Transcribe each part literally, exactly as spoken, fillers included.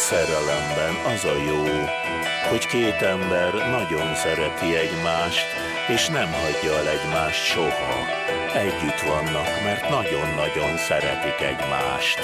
szerelemben az a jó, hogy két ember nagyon szereti egymást, és nem hagyja el egymást soha. Együtt vannak, mert nagyon-nagyon szeretik egymást.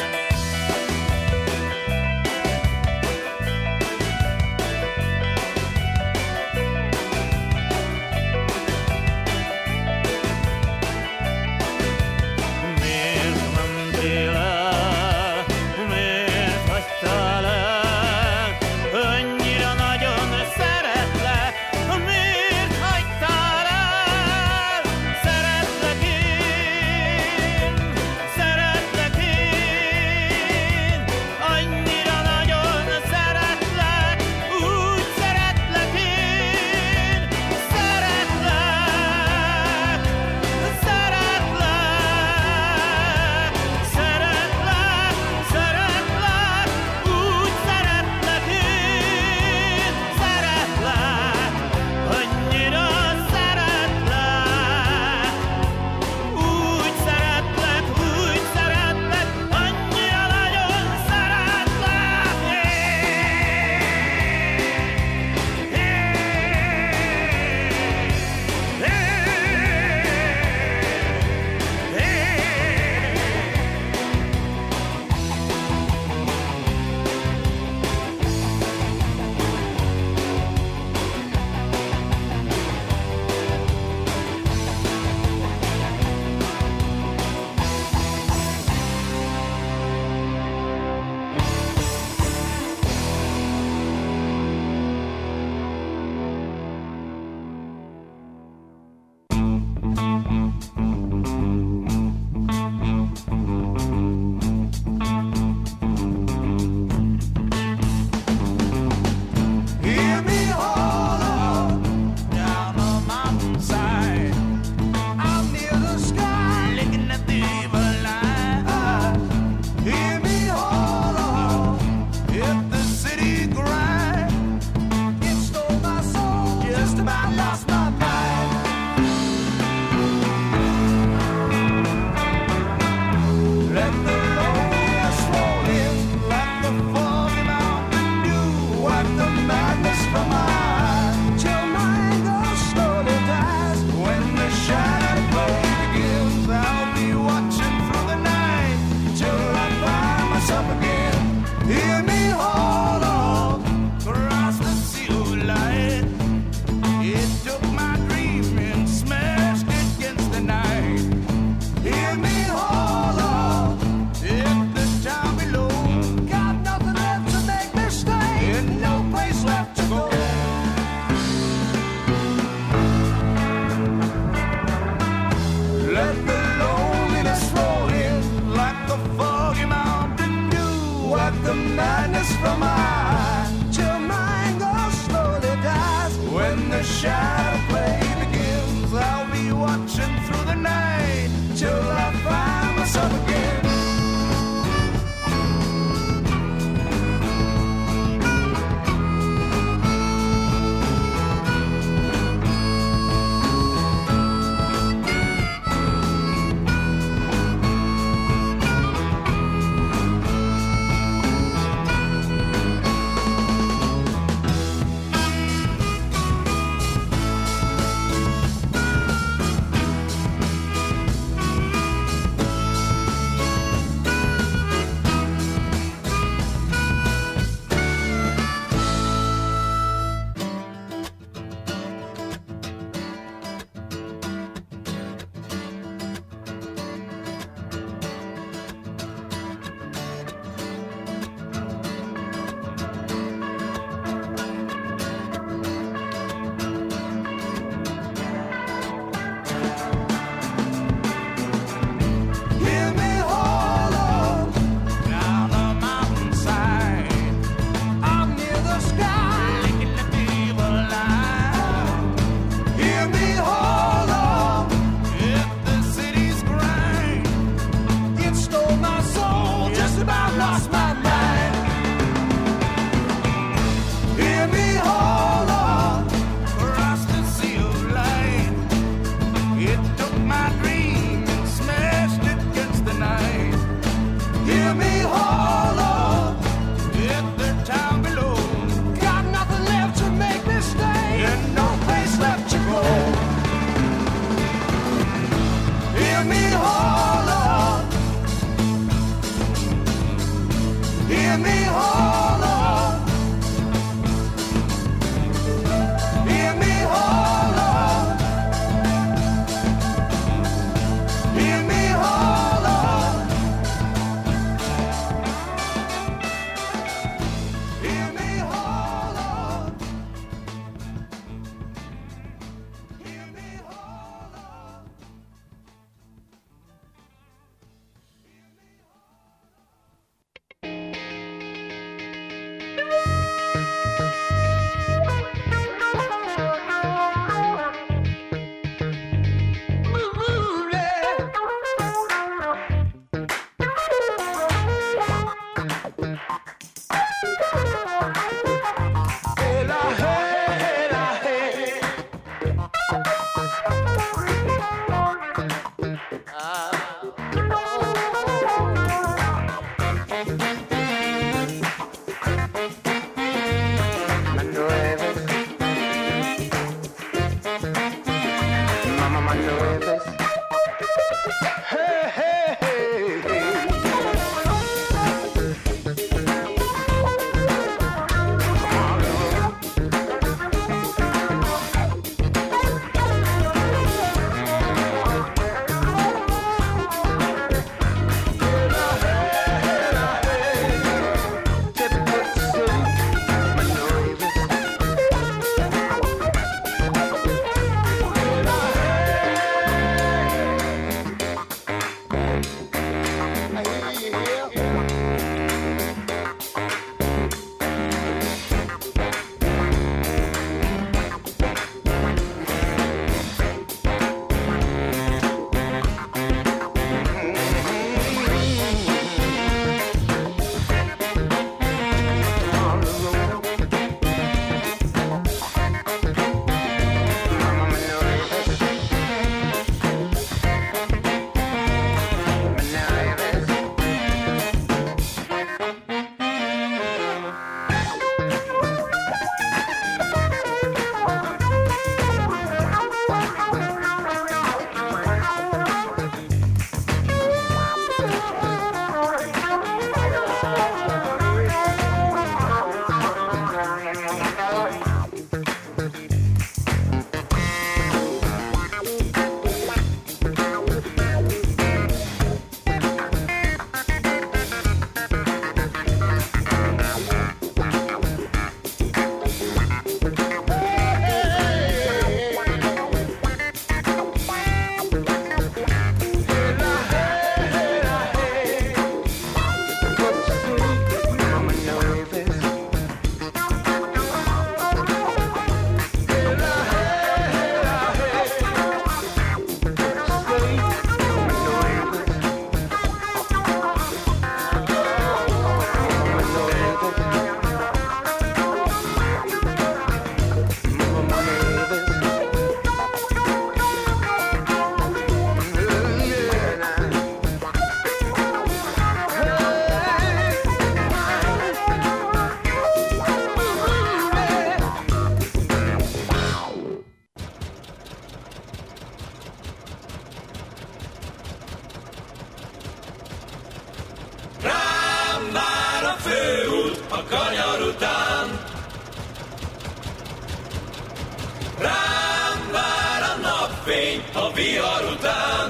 a vihar után.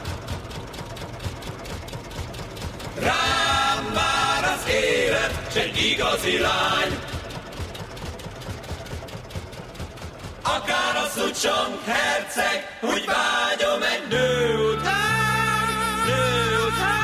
Rám vár az élet, s egy igazi lány. Akár a Szucsong herceg, úgy vágyom egy nő után, nő után.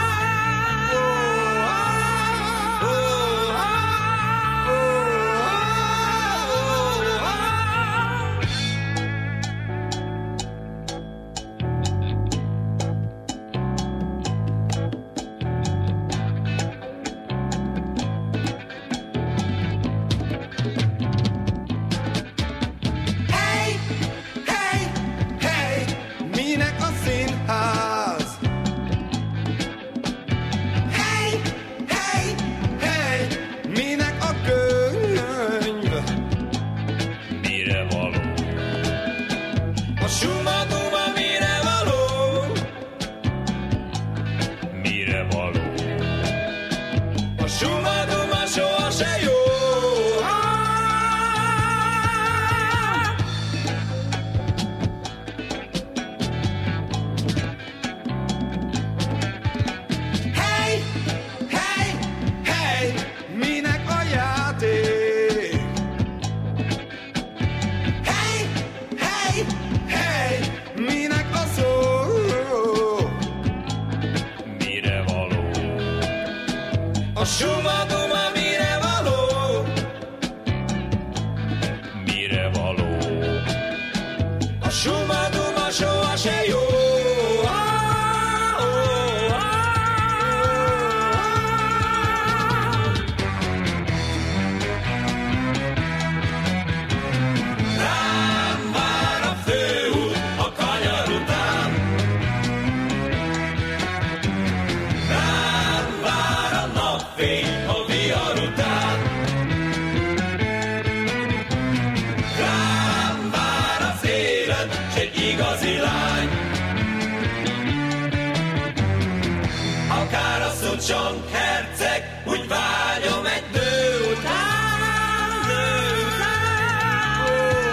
Szucsong herceg, úgy vágyom egy nő után, nő után.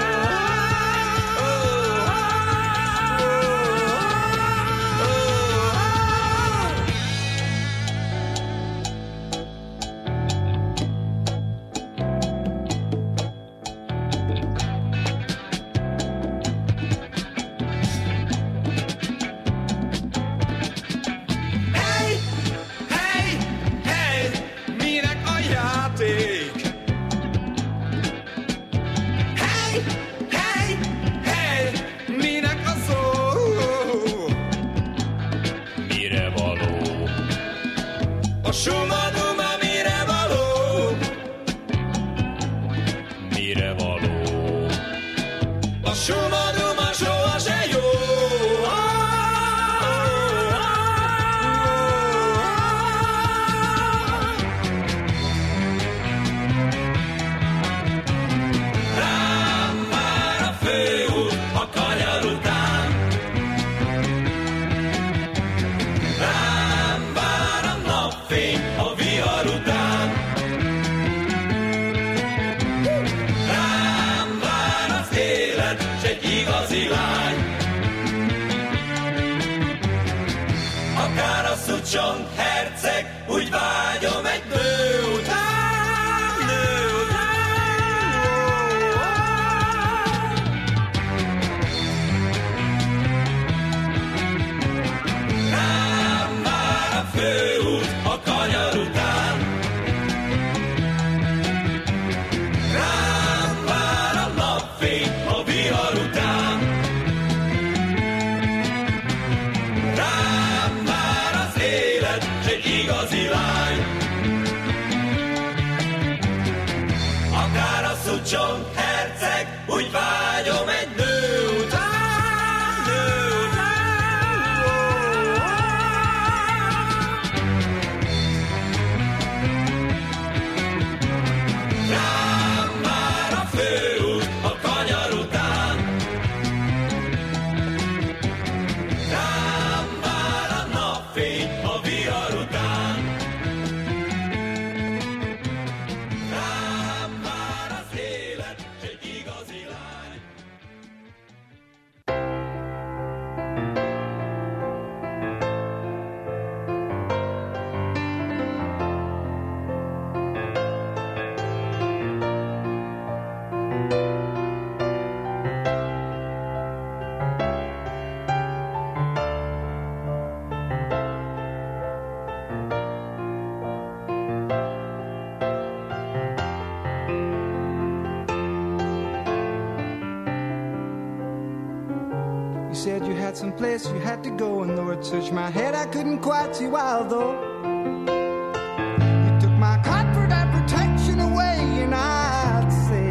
Szucsong herceg, úgy vágyom egy nő után, nő után. Rám vár a főút a kanyar után. Rám vár a napfény a vihar után. Rám vár az élet, s egy igazi lány. Akár a Szucsong herceg, úgy vágyom egy nő után, nő után. Rám vár a főút a kanyar után. Rám vár a napfény a vihar után. Rám vár az élet, s egy igazi lány. said you had some place you had to go, and though it searched my head, I couldn't quite see why, though. You took my comfort and protection away, and I'd say,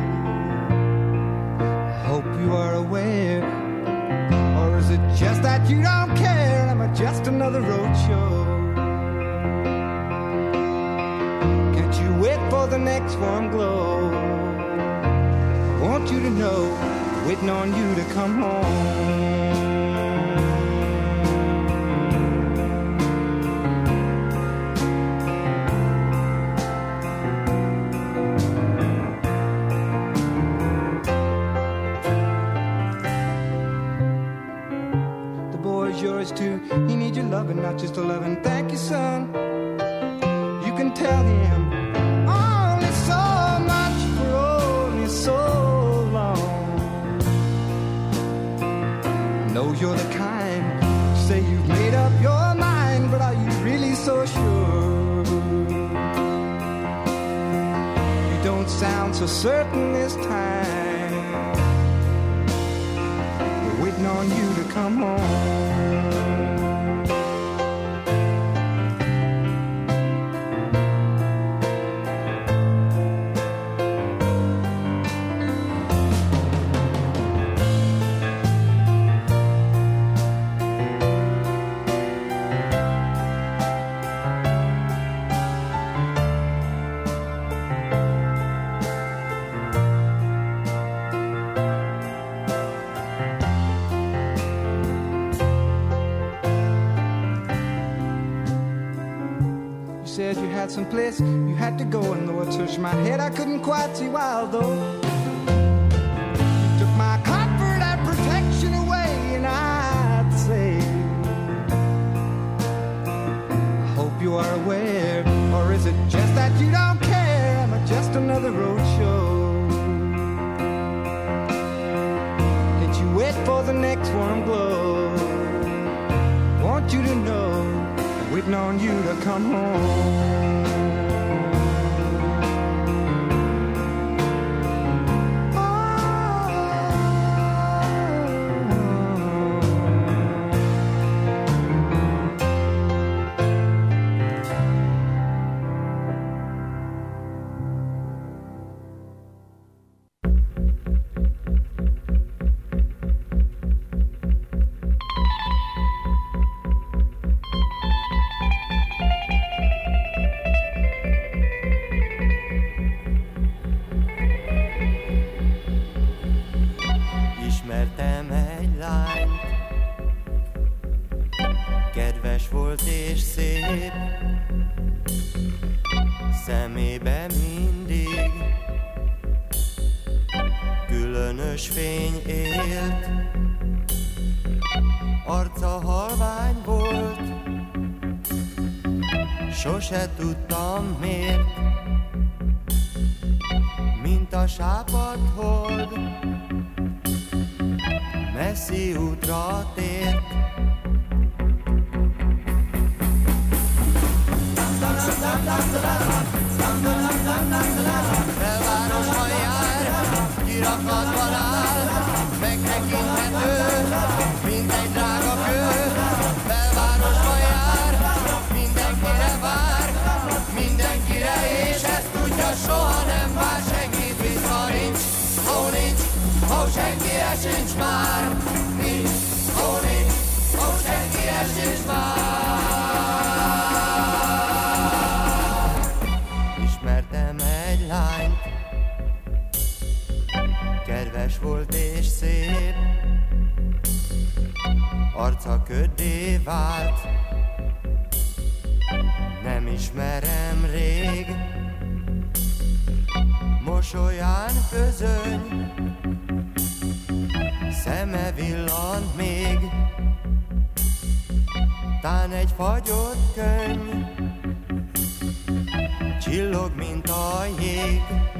I hope you are aware. Or is it just that you don't care? Am I just another roadshow? Can't you wait for the next warm glow? I want you to know, waiting on you to come home. The boy's yours too, he needs your loving, not just a loving. Thank you, son. You can tell him only so much for only so long. Know you're the kind, say you've made up your mind, but are you really so sure? You don't sound so certain this time. We're waiting on you to come home. Said you had some place you had to go, and though it searched my head, I couldn't quite see why, though. You took my comfort and protection away, and I'd say, I hope you are aware. Or is it just that you don't care? Am I just another roadshow? Can't you wait for the next warm glow? Want you to know, waiting on you to come home. Szemébe mindig különös fény élt, arca halvány volt, sose tudtam miért, mint a sápadt hold, messzi útra tért. Belvárosban jár, kirakatban áll, megtekinthető, mint egy drága kő. Belvárosban jár, mindenkire vár, mindenkire, és ezt tudja, soha nem vár senkit, vissza nincs, ó nincs, ó senkire sincs már. Nincs, ó nincs, ó senkire sincs már. Kedves volt és szép, arca köddé vált, nem ismerem rég, mosolyán közöny, szeme villant még, tán egy fagyott könyv, csillog, mint a jég.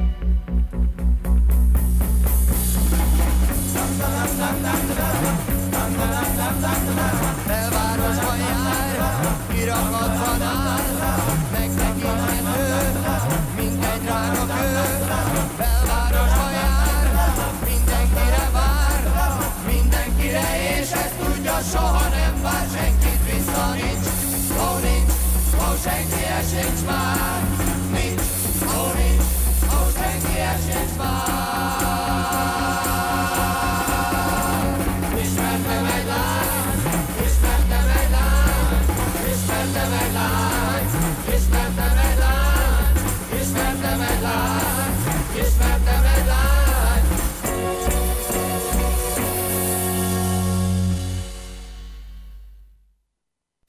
Belvárosban jár, kirakatban áll, megtekinthető, mint egy drága kő. Belvárosban jár, mindenkire vár, mindenkire ér.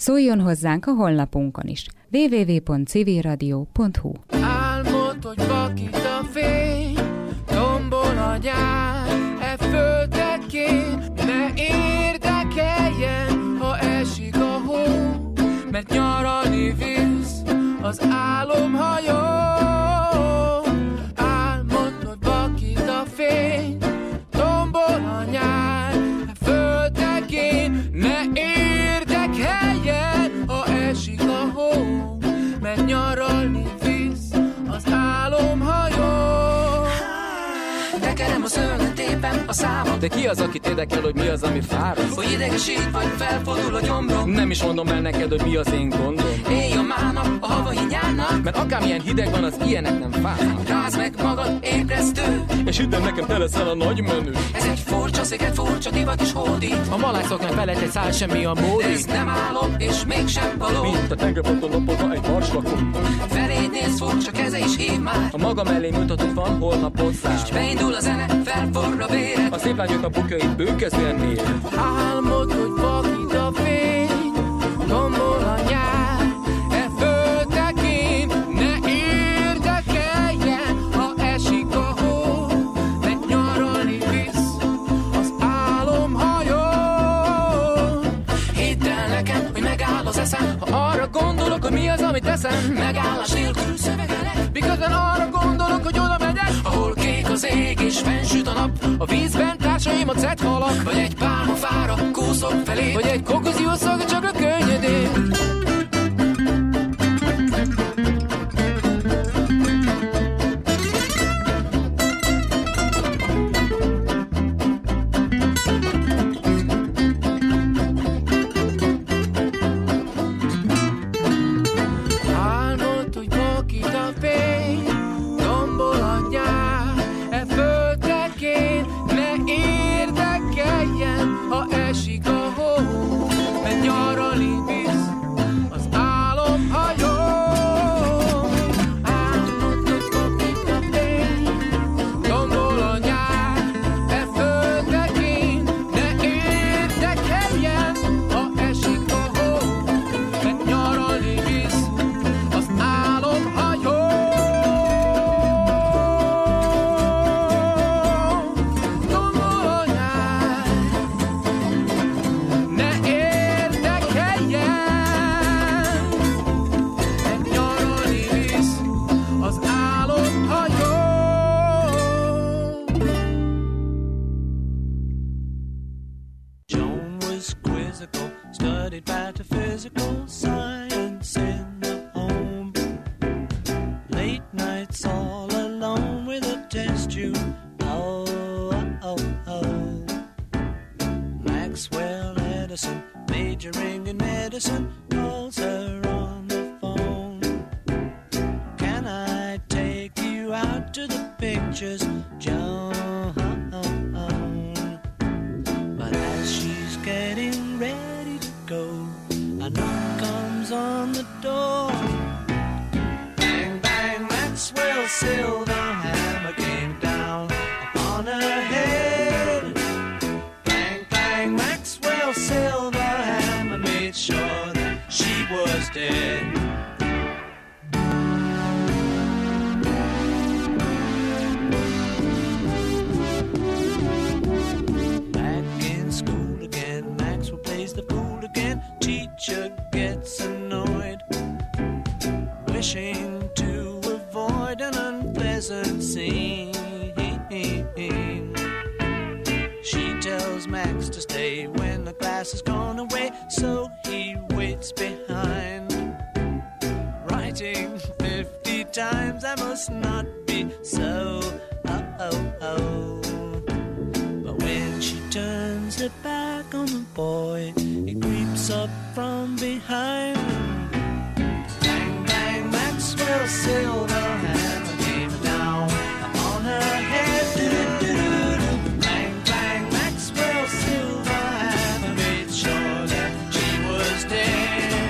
Szóljon hozzánk a honlapunkon is. double-u double-u double-u pont civil radio pont hu. Álmod, hogy vakít a fény, tombol a nyár, e földekén, ne érdekeljen, ha esik a hó, mert nyaralni visz az álomhajó. Álmod, hogy vakít a fény, tombol a nyár, e földekén, ne érdekeljen, ha esik a hó, mert nyaralni visz az álomhajó. Tekerem a szőnyen, tépem a számot. De ki az, akit érdekel, hogy mi az, ami fáraszt? Hogy idegesít, vagy felfordul a gyomrom. Nem is mondom el neked, hogy mi az én gondom. Élj a mának, a havai nyárnak, mert akármilyen hideg van, az ilyenek nem fárnak. Rázd meg magad, ébresztő, és hidd el nekem, te leszel a nagy menő. Ez egy furcsa sziget, furcsa divat is hódít. A malászoknak felett egy szál, semmi a módi. De ez nem álom, és mégsem való. Mint a tengerparton lopogva egy marslakon. Feléd néz, furcsa keze is hív már. A maga mellé mutatott van, holnap hozzá. És beindul a zene, felforr a véred. A szép lányok a bukjait bőkezően mér. Álmod, hogy vakít a fény, tombol a nyár, e földekén, ne érdekeljen, ha esik a hó, mert nyaralni visz az álomhajó. Hidd el nekem, hogy megáll az eszem, ha arra gondolok, hogy mi az, amit teszem. Megállás nélkül szövegelek, miközben arra gondolok, hogy oda megyek, ahol kék az ég és fennsüt a nap, a vízben társaim a cethalak, vagy egy pálmafára kúszok felé, vagy egy kokozió szaga csak a könnyedén. Álmod, hogy vakít a fény, tombol a nyár, e földekén, ne érdekeljen, ha esik a hó, mert nyaralni visz az álomhajó. Álmod, hogy vakít a fény, tombol a nyár, e földekén, ne érdekeljen, ha esik a hó, mert nyaralni visz az álomhajó. Tombol a nyár, ne érdekeljen, mert nyaralni visz az álomhajó. Joan was quizzical, studied metaphysical science in the home. Late nights all alone with a test tube. Oh, oh, oh. Maxwell Edison, majoring in medicine, calls her on the phone. Can I take you out to the pictures, Joan? But as she's getting ready to go, a knock comes on the door. Bang, bang, Maxwell's silver hammer came down upon her head. Bang, bang, Maxwell's silver hammer made sure that she was dead. Back in school again, Maxwell plays the fool again. Teacher gets annoyed, wishing to avoid an unpleasant scene. She tells Max to stay when the class has gone away, so he waits behind, writing fifty times, I must not be so. Oh, oh, oh. But when she turns her back on the boy, he creeps up from behind. Bang, bang, Maxwell's silver hammer came down upon her head. Do-do-do-do-do. Bang, bang, Maxwell's silver hammer made sure that she was dead.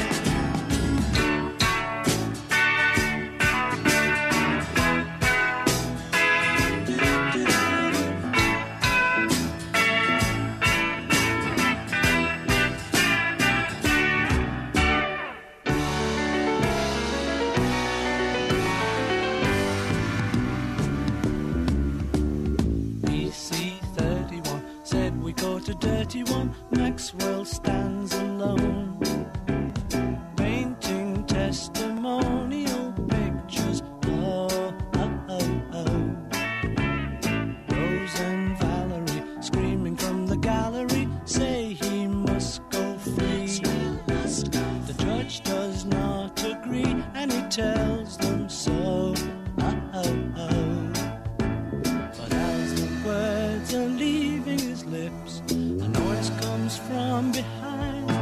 thirty-one, Maxwell stands alone, painting testimonial pictures. Oh, oh, oh, oh. Rose and Valerie screaming from the gallery say he must go free. The judge does not agree and he tells them so. Oh, oh, oh. But as the words are leaving his lips, a noise comes from behind.